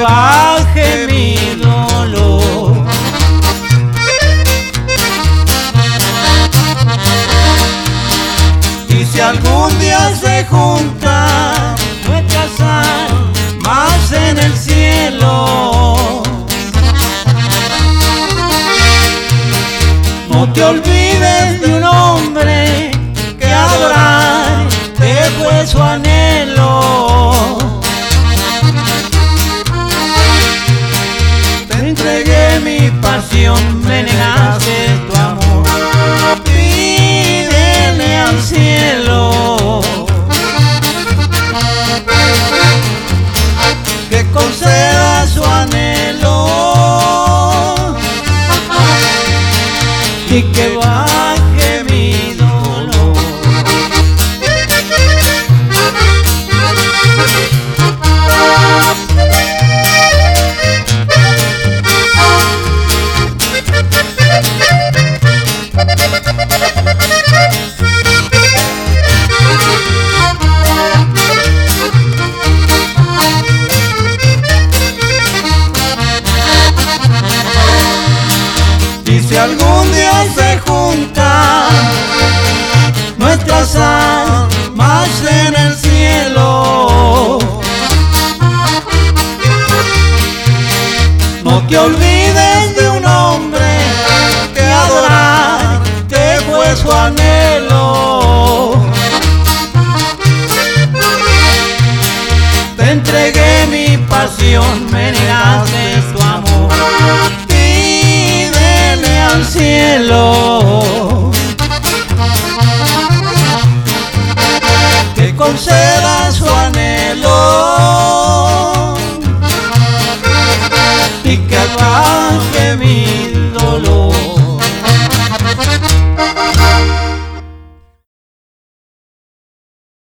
baje mi dolor. Y si algún día se junta nuestras almas en el cielo, no te olvides de un hombre que adorarte fue su anhelo. Te entregué mi pasión, me negaste tu amor. Pídele al cielo que conceda su anhelo y que baje mi dolor. Y si algún día se juntan nuestras almas en el cielo, no te olvides de un hombre que adorarte fue su anhelo. Te entregué mi pasión, me negaste tu amor. Pídele al cielo que conceda su anhelo y que baje mi dolor.